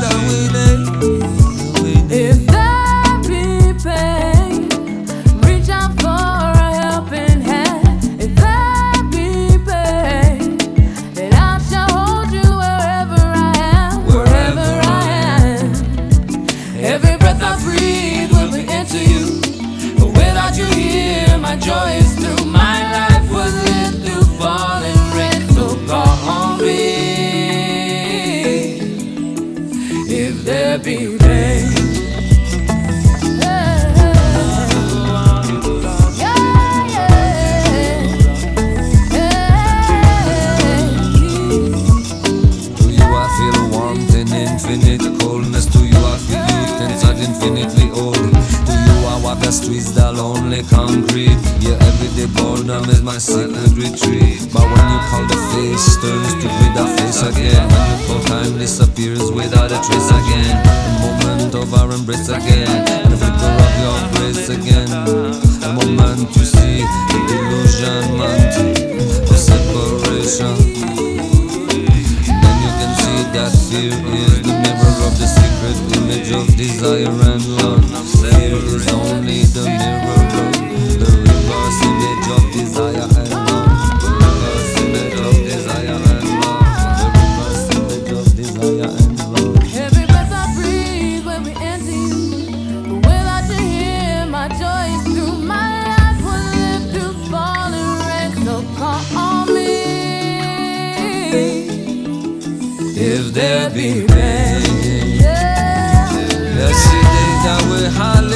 If there be pain, reach out for a helping hand. If there be pain, then I shall hold you wherever I am, wherever I am. Every breath I breathe will be into you. But without you here, my joy is through. My life was lived through falling rain. So call on me if there be pain. Infinite coldness. To you I feel youth inside infinitely old. To you I walk the streets that lonely concrete. Yeah, everyday boredom is my secret retreat. But when you call, the face turns to be the face again. When you call, time disappears without a trace again. The moment of our embrace again, the flicker of your grace again. The moment you see the illusionment of separation, then you can see that fear is the mirror of the secret image of desire and love. Fear is only the mirror of the reverse image of desire and love. The reverse image of desire and love. The reverse image of desire and love. Every breath I breathe will be into you. But without you here, my joy is through. My life was lived through falling rain. So call on me if there be pain. Let's see that we